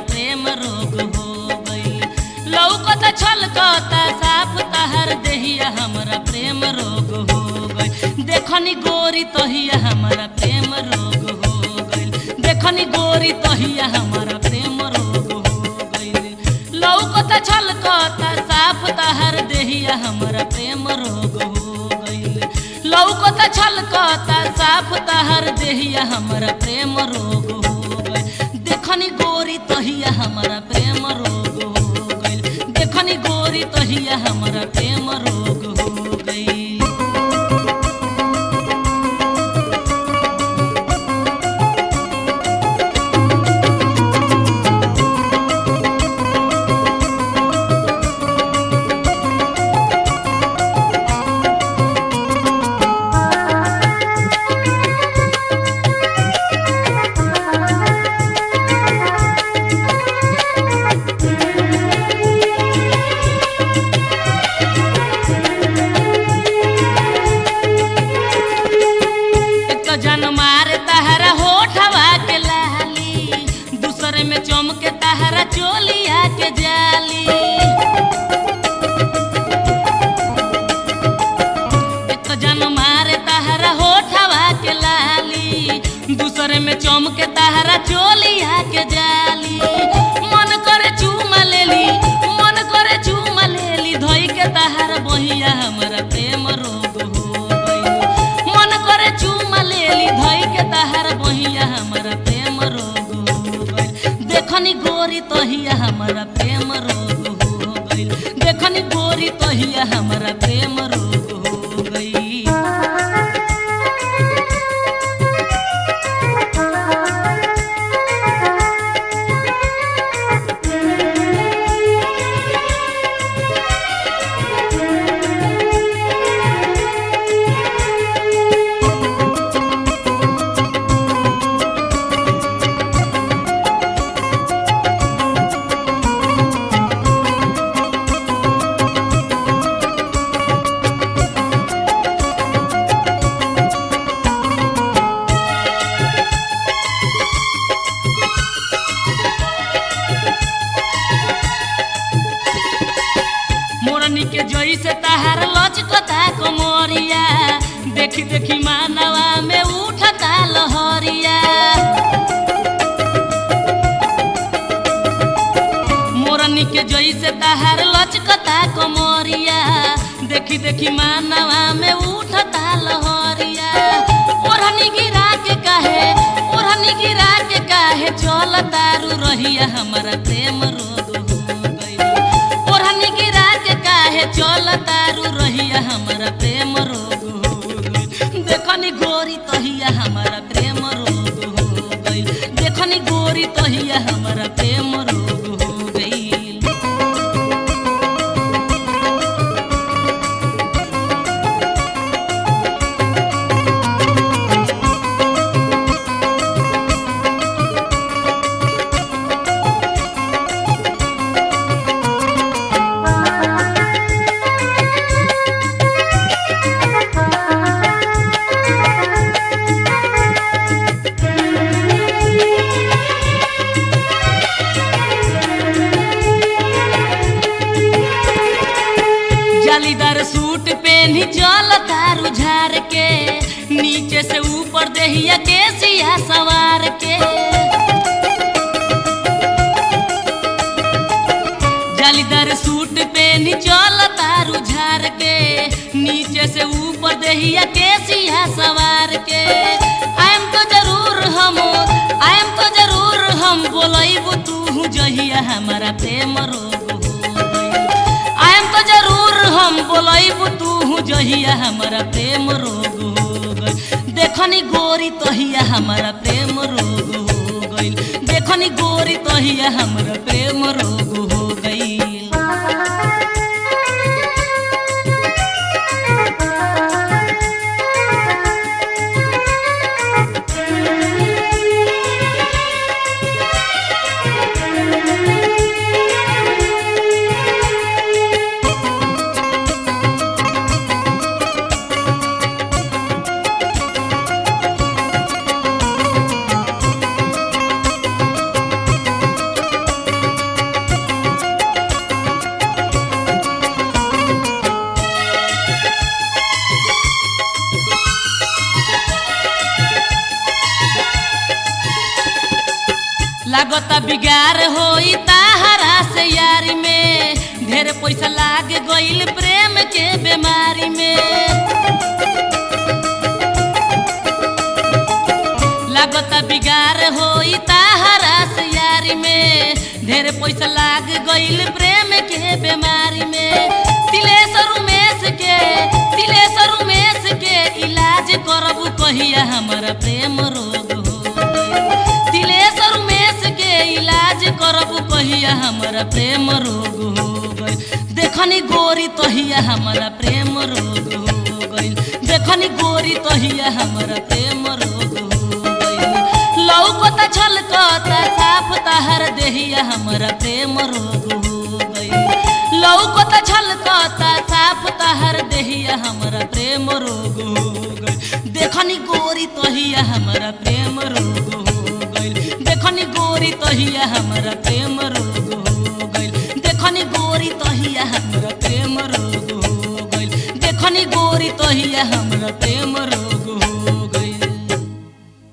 प्रेम रोग हो गइल। लौकत छलकता साफ तहर देहिया हमरा प्रेम रोग हो गइल। देखनी गोरी तहिया हमरा प्रेम रोग हो गइल। देखनी गोरी तहिया हमरा प्रेम रोग हो गइल। लौकत छलकता साफ तहर देहिया हमरा प्रेम रोग हो गइल। लौकत छलकता साफ तहर देहिया हमरा प्रेम रोग हो गइल। देखनी गोरी तहिया हमरा प्रेम रोग हो गइल। देखनी गोरी तहिया हमरा प्रेम रोग हो गइल। चमके तहरा चोलिया के जाली। एक जन मारे तहरा होठवा के लाली, दूसरे में चमके तहरा चोलिया के जाली। मन करे चूमा लेली, मन करे चूमा लेली, धोई के तहरा बहिया हमरा प्रेम रोग हो गइल। मन करे चूमा लेली, धोई के तहरा बहिया हमरा प्रेम रोग। देखनी गोरी तहिया हमरा प्रेम रोग हो गइल। देखनी गोरी तहिया हमरा प्रेम रोग हो गइल। के जैसे तहार लचकता कमरिया, देखी देखी मानवा में उठता लहरिया। मोरनी के जैसे तहार लचकता कमरिया, देखी देखी मानवा में उठता लहरिया। ओढ़नी गिरा के काहे चल तारू रहिया हमरा प्रेम रोग हो गइल। ओढ़नी गिरा के काहे चल तारू रहिया हमरा प्रेम रोग हो गइल। देखनी गोरी तहिया हमरा प्रेम रोग हो गइल। देखनी गोरी तहिया हमरा प्रेम रोग हो गइल। जालीदार सूट पहनी चल तारू झार के, नीचे से ऊपर देहिया के सिया सवार के। जालीदार सूट पहनी चल तारू झार के, नीचे से ऊपर देहिया के सिया सवार के। आयम तो जरूर हम बोलैबू तू जहिया हमारा प्रेम रोग हो गइल। आयम तो जरूर हम बोलैबू तू जहिया हमारा प्रेम रोग हो गइल। देखनी गोरी तहिया हमारा प्रेम रोग हो गइल। देखनी गोरी तहिया हमारा प्रेम रोग हो गइल। बिगाड़ होई ताहरा से यारी में, ढेर पैसा लाग गइल प्रेम के बीमारी में। लागता बिगाड़ होई ताहरा से यारी में, ढेर पैसा लाग गइल प्रेम के बीमारी में। तिलेश्वर उमेश के इलाज करबू कहिया हमारा प्रेम रोग हो गइल। तिलेश्वर उमेश के इलाज करबू कहिया हमारा प्रेम रोग हो गइल। देखनी गोरी तहिया हमारा प्रेम रोग हो गइल। देखनी गोरी तहिया हमारा प्रेम रोग हो गइल। लौकता छलकता साफ तहर देहिया हमारा प्रेम रोग हो गइल। लौकता छलकता साफ तहर देहिया हमारा प्रेम रोग हो गइल। देखनी गोरी तहिया हमारा प्रेम रोग हो गइल। देखनी गोरी तहिया हमारा प्रेम रोग हो गइल। देखनी गोरी तहिया हमारा प्रेम रोग हो गइल। देखनी गोरी तहिया हमारा प्रेम रोग